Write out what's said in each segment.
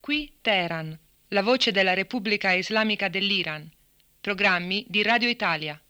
Qui Teheran, la voce della Repubblica Islamica dell'Iran. Programmi di Radio Italia.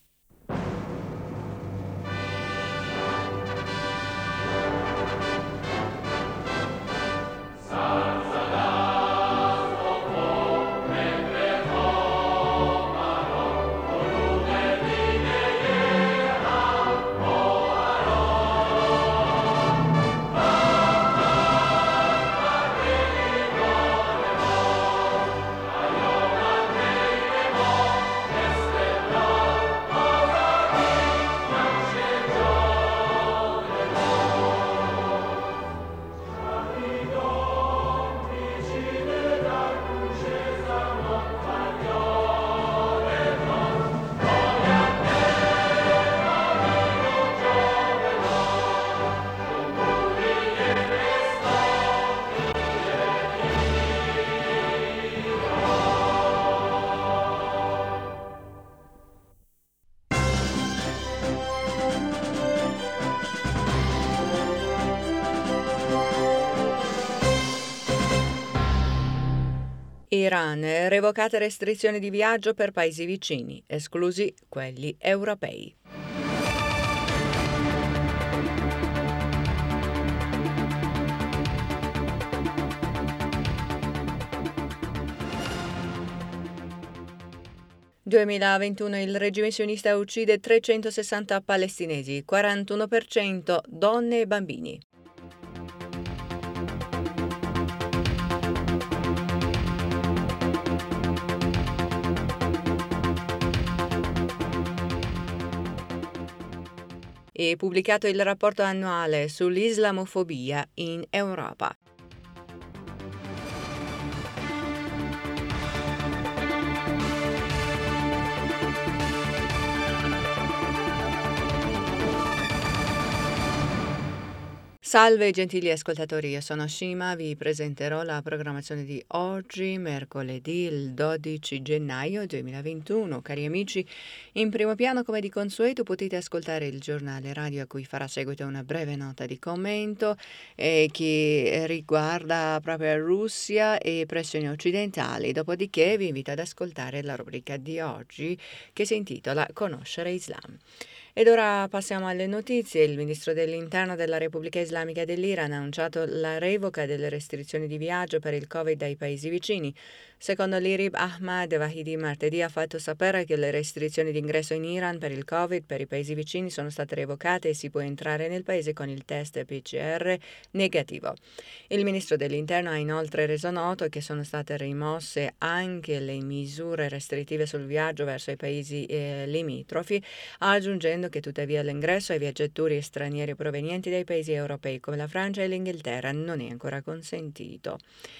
Iran, revocate restrizioni di viaggio per paesi vicini, esclusi quelli europei. Nel 2021 il regime sionista uccide 360 palestinesi, 41% donne e bambini. E pubblicato il rapporto annuale sull'islamofobia in Europa. Salve gentili ascoltatori, io sono Shima, vi presenterò la programmazione di oggi, mercoledì il 12 gennaio 2021. Cari amici, in primo piano come di consueto potete ascoltare il giornale radio a cui farà seguito una breve nota di commento che riguarda proprio Russia e pressioni occidentali. Dopodiché vi invito ad ascoltare la rubrica di oggi che si intitola Conoscere Islam. Ed ora passiamo alle notizie. Il ministro dell'Interno della Repubblica Islamica dell'Iran ha annunciato la revoca delle restrizioni di viaggio per il Covid dai paesi vicini. Secondo l'IRIB, Ahmad Vahidi martedì ha fatto sapere che le restrizioni di ingresso in Iran per il Covid per i paesi vicini sono state revocate e si può entrare nel paese con il test PCR negativo. Il ministro dell'Interno ha inoltre reso noto che sono state rimosse anche le misure restrittive sul viaggio verso i paesi limitrofi, aggiungendo che tuttavia l'ingresso ai viaggiatori stranieri provenienti dai paesi europei come la Francia e l'Inghilterra non è ancora consentito.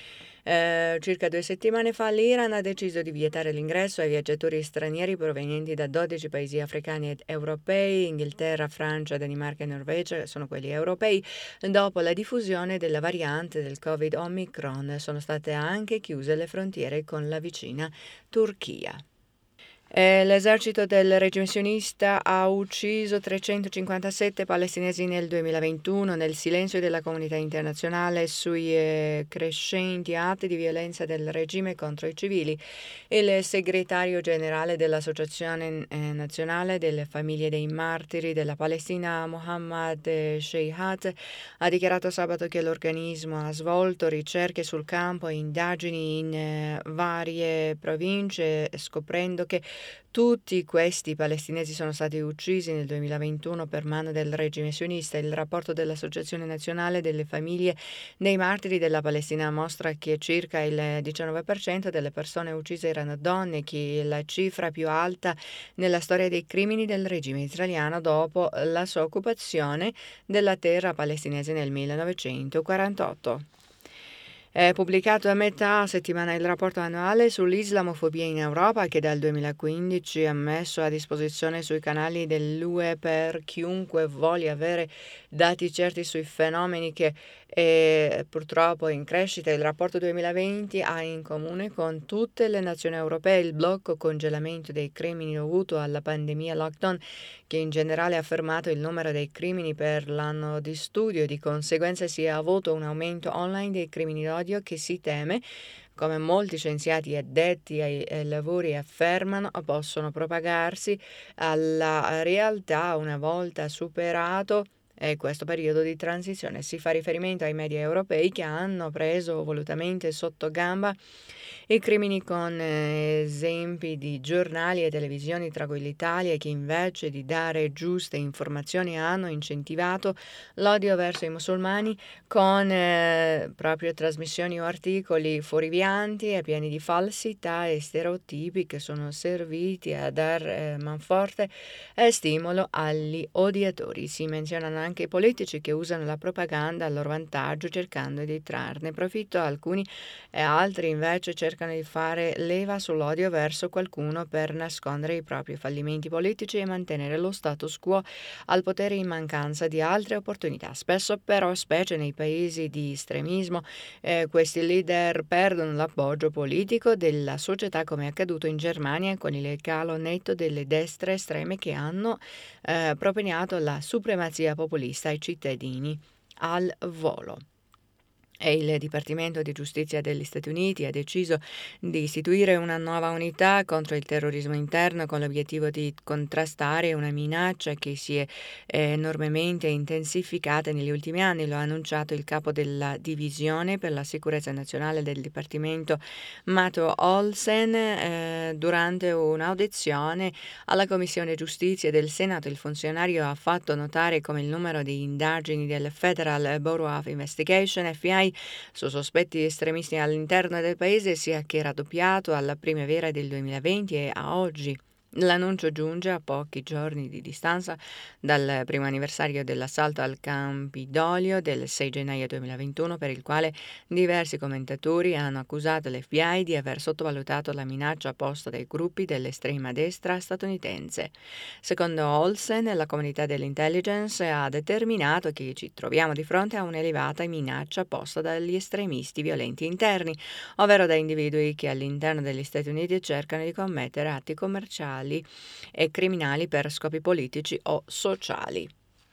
Circa 2 settimane fa l'Iran ha deciso di vietare l'ingresso ai viaggiatori stranieri provenienti da 12 paesi africani ed europei, Inghilterra, Francia, Danimarca e Norvegia, sono quelli europei, dopo la diffusione della variante del Covid Omicron. Sono state anche chiuse le frontiere con la vicina Turchia. L'esercito del regime sionista ha ucciso 357 palestinesi nel 2021 nel silenzio della comunità internazionale sui crescenti atti di violenza del regime contro i civili. Il segretario generale dell'Associazione Nazionale delle Famiglie dei Martiri della Palestina, Mohammad Sheihat, ha dichiarato sabato che l'organismo ha svolto ricerche sul campo e indagini in varie province, scoprendo che tutti questi palestinesi sono stati uccisi nel 2021 per mano del regime sionista. Il rapporto dell'Associazione Nazionale delle Famiglie dei Martiri della Palestina mostra che circa il 19% delle persone uccise erano donne, che è la cifra più alta nella storia dei crimini del regime israeliano dopo la sua occupazione della terra palestinese nel 1948. È pubblicato a metà settimana il rapporto annuale sull'islamofobia in Europa, che dal 2015 ha messo a disposizione sui canali dell'UE per chiunque voglia avere dati certi sui fenomeni che è purtroppo in crescita. Il rapporto 2020 ha in comune con tutte le nazioni europee il blocco congelamento dei crimini dovuto alla pandemia lockdown, che in generale ha fermato il numero dei crimini per l'anno di studio. Di conseguenza si è avuto un aumento online dei crimini d'odio che si teme come molti scienziati addetti ai lavori affermano, possono propagarsi alla realtà una volta superato questo periodo di transizione. Si fa riferimento ai media europei che hanno preso volutamente sotto gamba i crimini con esempi di giornali e televisioni, tra cui l'Italia, che invece di dare giuste informazioni hanno incentivato l'odio verso i musulmani con proprio trasmissioni o articoli fuorvianti e pieni di falsità e stereotipi che sono serviti a dar manforte e stimolo agli odiatori. Si menzionano anche i politici che usano la propaganda a loro vantaggio cercando di trarne profitto. Alcuni e altri invece cercano di fare leva sull'odio verso qualcuno per nascondere i propri fallimenti politici e mantenere lo status quo al potere in mancanza di altre opportunità. Spesso però, specie nei paesi di estremismo, questi leader perdono l'appoggio politico della società, come è accaduto in Germania con il calo netto delle destre estreme che hanno propinato la supremazia populista ai cittadini al volo. E il Dipartimento di Giustizia degli Stati Uniti ha deciso di istituire una nuova unità contro il terrorismo interno con l'obiettivo di contrastare una minaccia che si è enormemente intensificata negli ultimi anni. Lo ha annunciato il capo della Divisione per la Sicurezza Nazionale del Dipartimento, Matt Olsen, durante un'audizione alla Commissione Giustizia del Senato. Il funzionario ha fatto notare come il numero di indagini del Federal Bureau of Investigation, FBI, su sospetti estremisti all'interno del paese sia che raddoppiato alla primavera del 2020 e a oggi. L'annuncio giunge a pochi giorni di distanza dal primo anniversario dell'assalto al Campidoglio del 6 gennaio 2021, per il quale diversi commentatori hanno accusato l'FBI di aver sottovalutato la minaccia posta dai gruppi dell'estrema destra statunitense. Secondo Olsen, la comunità dell'intelligence ha determinato che ci troviamo di fronte a un'elevata minaccia posta dagli estremisti violenti interni, ovvero da individui che all'interno degli Stati Uniti cercano di commettere atti commerciali e criminali per scopi politici o sociali.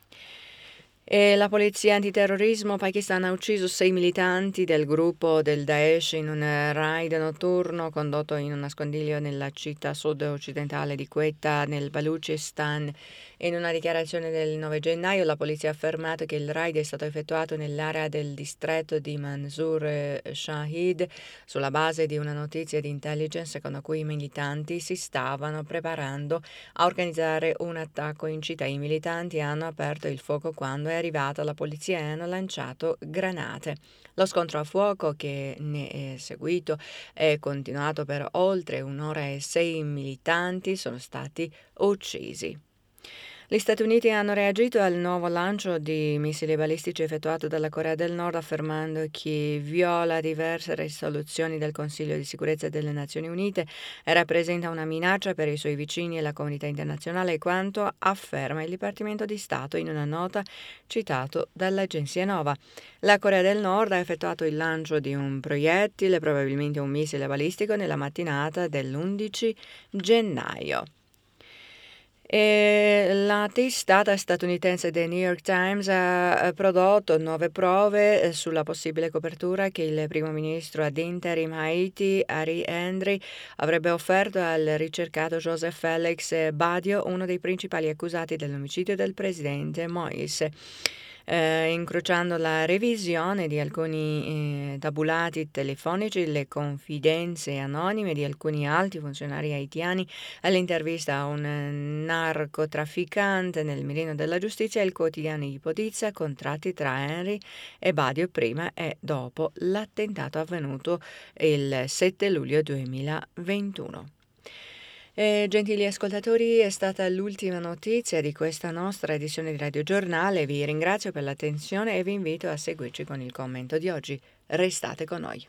E la polizia antiterrorismo pakistana ha ucciso 6 militanti del gruppo del Daesh in un raid notturno condotto in un nascondiglio nella città sud-occidentale di Quetta, nel Baluchistan. In una dichiarazione del 9 gennaio la polizia ha affermato che il raid è stato effettuato nell'area del distretto di Mansoor Shahid sulla base di una notizia di intelligence secondo cui i militanti si stavano preparando a organizzare un attacco in città. I militanti hanno aperto il fuoco quando è arrivata la polizia e hanno lanciato granate. Lo scontro a fuoco che ne è seguito è continuato per oltre un'ora e 6 militanti sono stati uccisi. Gli Stati Uniti hanno reagito al nuovo lancio di missili balistici effettuato dalla Corea del Nord, affermando che viola diverse risoluzioni del Consiglio di sicurezza delle Nazioni Unite e rappresenta una minaccia per i suoi vicini e la comunità internazionale, quanto afferma il Dipartimento di Stato in una nota citato dall'agenzia Nova. La Corea del Nord ha effettuato il lancio di un proiettile, probabilmente un missile balistico, nella mattinata dell'11 gennaio. E la testata statunitense The New York Times ha prodotto nuove prove sulla possibile copertura che il primo ministro ad interim Haiti, Ari Henry, avrebbe offerto al ricercato Joseph Felix Badio, uno dei principali accusati dell'omicidio del presidente Moïse. Incrociando la revisione di alcuni tabulati telefonici, le confidenze anonime di alcuni alti funzionari haitiani, all'intervista a un narcotrafficante nel mirino della giustizia, il quotidiano ipotizza contratti tra Henry e Badio prima e dopo l'attentato avvenuto il 7 luglio 2021. Gentili ascoltatori, è stata l'ultima notizia di questa nostra edizione di Radio Giornale. Vi ringrazio per l'attenzione e vi invito a seguirci con il commento di oggi. Restate con noi.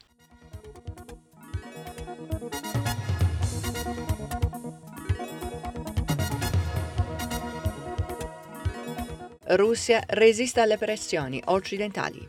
Russia resiste alle pressioni occidentali.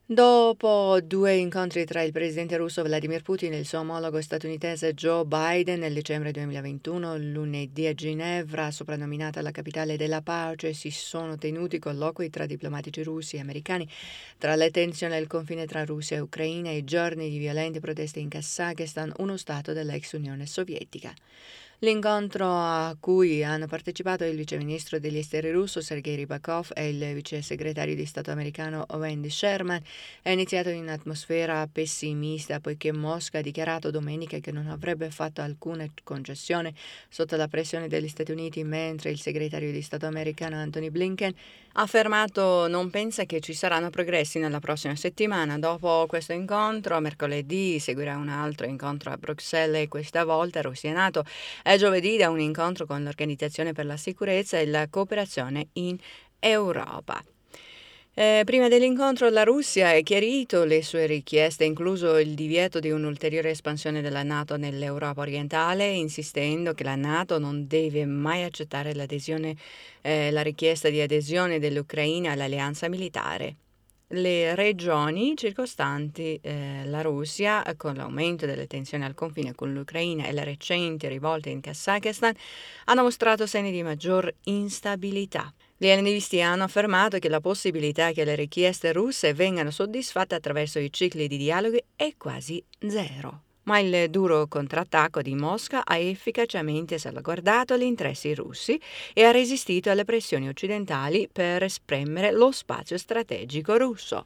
Dopo 2 incontri tra il presidente russo Vladimir Putin e il suo omologo statunitense Joe Biden nel dicembre 2021, lunedì a Ginevra, soprannominata la capitale della pace, si sono tenuti colloqui tra diplomatici russi e americani tra le tensioni al confine tra Russia e Ucraina e i giorni di violenti proteste in Kazakistan, uno stato dell'ex Unione Sovietica. L'incontro a cui hanno partecipato il viceministro degli esteri russo Sergei Rybakov e il vice segretario di Stato americano Wendy Sherman è iniziato in atmosfera pessimista poiché Mosca ha dichiarato domenica che non avrebbe fatto alcuna concessione sotto la pressione degli Stati Uniti, mentre il segretario di Stato americano Anthony Blinken ha affermato non pensa che ci saranno progressi nella prossima settimana. Dopo questo incontro, mercoledì seguirà un altro incontro a Bruxelles e questa volta Russia e NATO. E giovedì da un incontro con l'Organizzazione per la Sicurezza e la Cooperazione in Europa. Prima dell'incontro la Russia ha chiarito le sue richieste, incluso il divieto di un'ulteriore espansione della NATO nell'Europa orientale, insistendo che la NATO non deve mai accettare la richiesta di adesione dell'Ucraina all'alleanza militare. Le regioni circostanti la Russia, con l'aumento delle tensioni al confine con l'Ucraina e le recenti rivolte in Kazakistan, hanno mostrato segni di maggior instabilità. Gli analisti hanno affermato che la possibilità che le richieste russe vengano soddisfatte attraverso i cicli di dialogo è quasi zero. Ma il duro contrattacco di Mosca ha efficacemente salvaguardato gli interessi russi e ha resistito alle pressioni occidentali per spremere lo spazio strategico russo.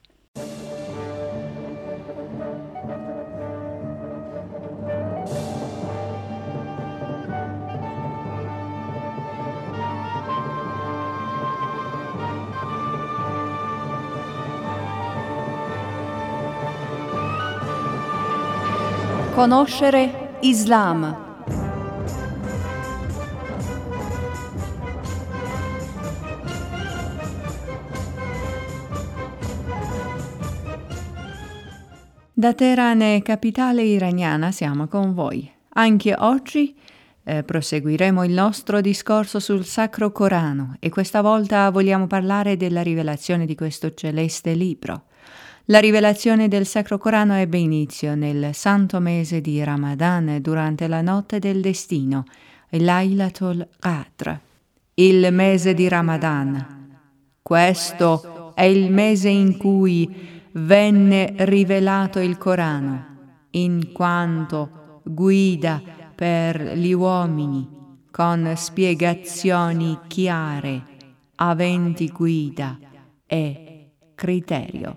Conoscere Islam. Da Teheran, capitale iraniana, siamo con voi. Anche oggi proseguiremo il nostro discorso sul Sacro Corano e questa volta vogliamo parlare della rivelazione di questo celeste libro. La rivelazione del Sacro Corano ebbe inizio nel santo mese di Ramadan durante la notte del destino, Laylatul Qadr, il mese di Ramadan. Questo è il mese in cui venne rivelato il Corano, in quanto guida per gli uomini con spiegazioni chiare, aventi guida e criterio.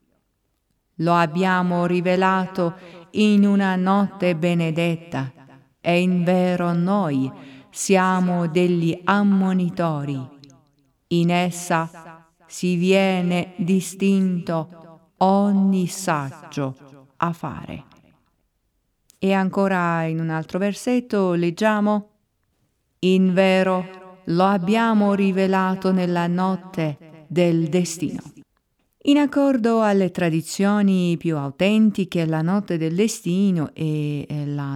Lo abbiamo rivelato in una notte benedetta e in vero noi siamo degli ammonitori. In essa si viene distinto ogni saggio a fare. E ancora in un altro versetto leggiamo: in vero lo abbiamo rivelato nella notte del destino. In accordo alle tradizioni più autentiche, la notte del destino è la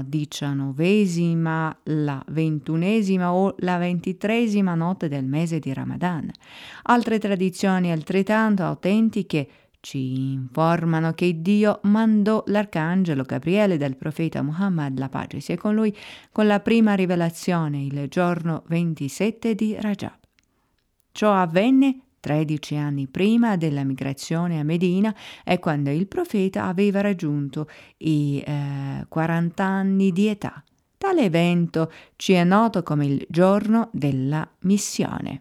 19ª, la 21ª o la 23ª notte del mese di Ramadan. Altre tradizioni altrettanto autentiche ci informano che Dio mandò l'arcangelo Gabriele dal profeta Muhammad, la pace sia con lui, con la prima rivelazione il giorno 27 di Rajab. Ciò avvenne 13 anni prima della migrazione a Medina e quando il profeta aveva raggiunto i 40 anni di età. Tale evento ci è noto come il giorno della missione.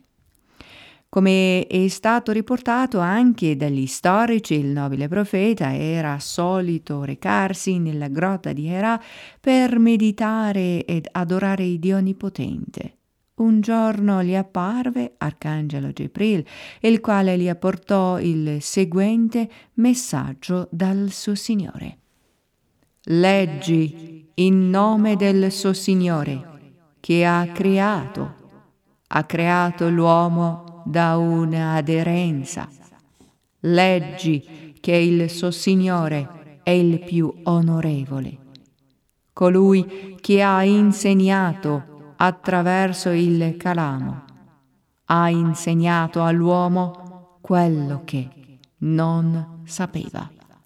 Come è stato riportato anche dagli storici, il nobile profeta era solito recarsi nella grotta di Hera per meditare ed adorare il Dio Onnipotente. Un giorno gli apparve Arcangelo Gebril, il quale gli apportò il seguente messaggio dal suo Signore. Leggi in nome del suo Signore, che ha creato l'uomo da una aderenza. Leggi che il suo Signore è il più onorevole, colui che ha insegnato attraverso il calamo, ha insegnato all'uomo quello che, non sapeva.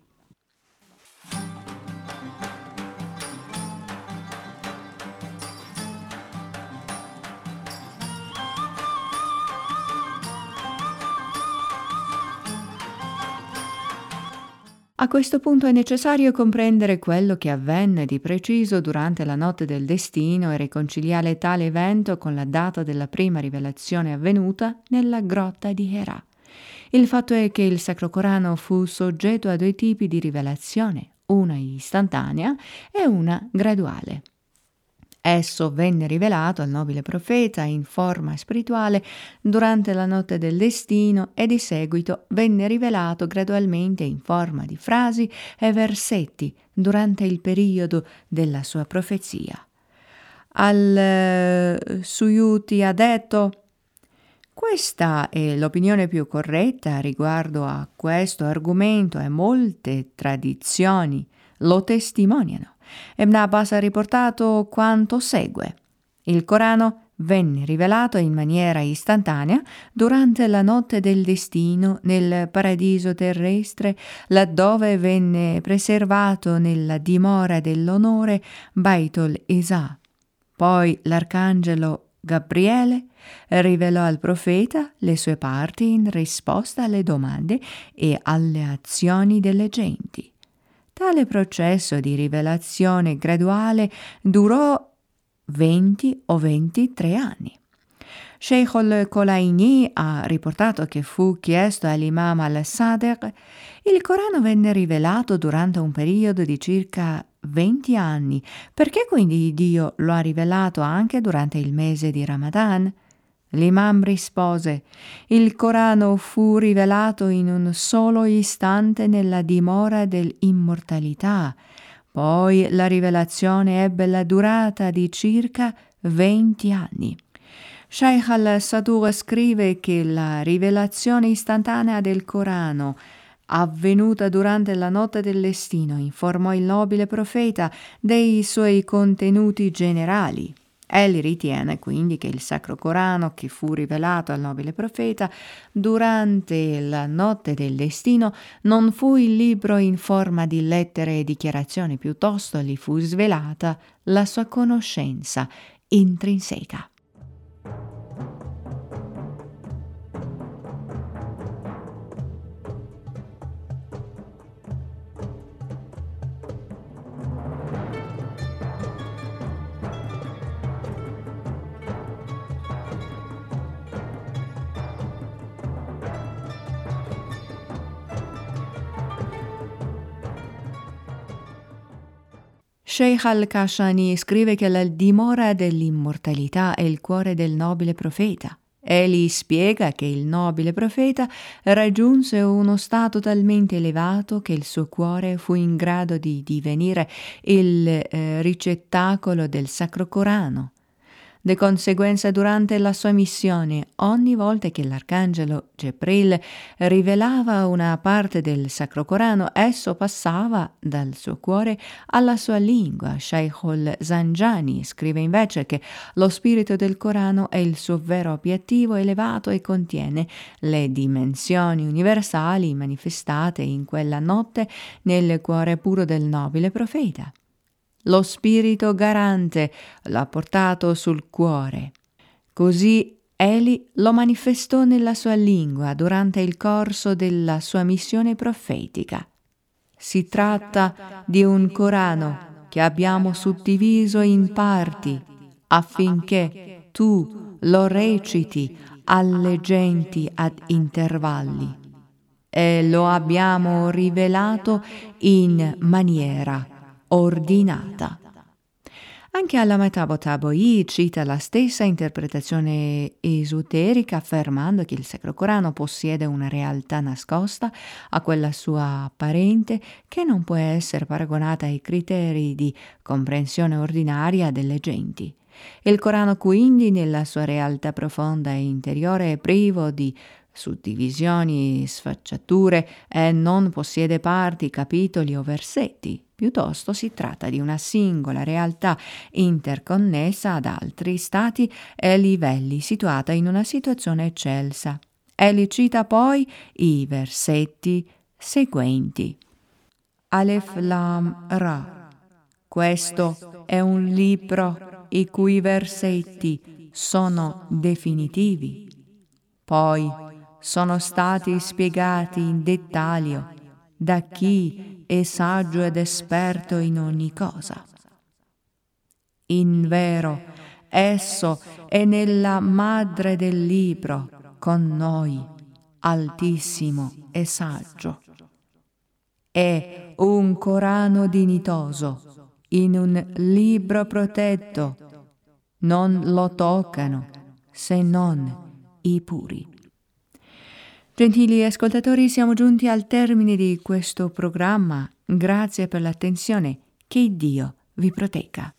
A questo punto è necessario comprendere quello che avvenne di preciso durante la notte del destino e riconciliare tale evento con la data della prima rivelazione avvenuta nella grotta di Hira. Il fatto è che il Sacro Corano fu soggetto a due tipi di rivelazione, una istantanea e una graduale. Esso venne rivelato al nobile profeta in forma spirituale durante la notte del destino e di seguito venne rivelato gradualmente in forma di frasi e versetti durante il periodo della sua profezia. Al-Suyuti ha detto: questa è l'opinione più corretta riguardo a questo argomento e molte tradizioni lo testimoniano. Ibn Abbas ha riportato quanto segue. Il Corano venne rivelato in maniera istantanea durante la notte del destino nel paradiso terrestre, laddove venne preservato nella dimora dell'onore Baitul Isa. Poi l'arcangelo Gabriele rivelò al profeta le sue parti in risposta alle domande e alle azioni delle genti. Tale processo di rivelazione graduale durò 20 o 23 anni. Sheikh al-Kolaini ha riportato che fu chiesto all'imam al-Sadiq: il Corano venne rivelato durante un periodo di circa 20 anni, perché quindi Dio lo ha rivelato anche durante il mese di Ramadan? L'imam rispose: il Corano fu rivelato in un solo istante nella dimora dell'immortalità, poi la rivelazione ebbe la durata di circa 20 anni. Shaykh al-Sadur scrive che la rivelazione istantanea del Corano, avvenuta durante la notte del destino, informò il nobile profeta dei suoi contenuti generali. Egli ritiene quindi che il Sacro Corano, che fu rivelato al nobile profeta durante la notte del destino, non fu il libro in forma di lettere e dichiarazioni, piuttosto gli fu svelata la sua conoscenza intrinseca. Sheikh al-Kashani scrive che la dimora dell'immortalità è il cuore del nobile profeta. Egli spiega che il nobile profeta raggiunse uno stato talmente elevato che il suo cuore fu in grado di divenire il ricettacolo del Sacro Corano. Di conseguenza, durante la sua missione, ogni volta che l'arcangelo Gebril rivelava una parte del Sacro Corano, esso passava dal suo cuore alla sua lingua. Shaykh al-Zanjani scrive invece che lo spirito del Corano è il suo vero obiettivo elevato e contiene le dimensioni universali manifestate in quella notte nel cuore puro del nobile profeta. Lo spirito garante l'ha portato sul cuore. Così egli lo manifestò nella sua lingua durante il corso della sua missione profetica. Si tratta di un Corano che abbiamo suddiviso in parti affinché tu lo reciti alle genti ad intervalli e lo abbiamo rivelato in maniera ordinata. Anche Allama Taboi cita la stessa interpretazione esoterica, affermando che il Sacro Corano possiede una realtà nascosta a quella sua apparente che non può essere paragonata ai criteri di comprensione ordinaria delle genti. Il Corano quindi nella sua realtà profonda e interiore è privo di suddivisioni, sfacciature e non possiede parti, capitoli o versetti. Piuttosto si tratta di una singola realtà interconnessa ad altri stati e livelli, situata in una situazione eccelsa. Egli cita poi i versetti seguenti. Alef Lam Ra. Questo è un libro i cui versetti sono definitivi. Poi sono stati spiegati in dettaglio da chi è saggio ed esperto in ogni cosa. In vero, esso è nella madre del libro con noi, altissimo e saggio. È un Corano dignitoso in un libro protetto. Non lo toccano se non i puri. Gentili ascoltatori, siamo giunti al termine di questo programma. Grazie per l'attenzione. Che Dio vi protegga.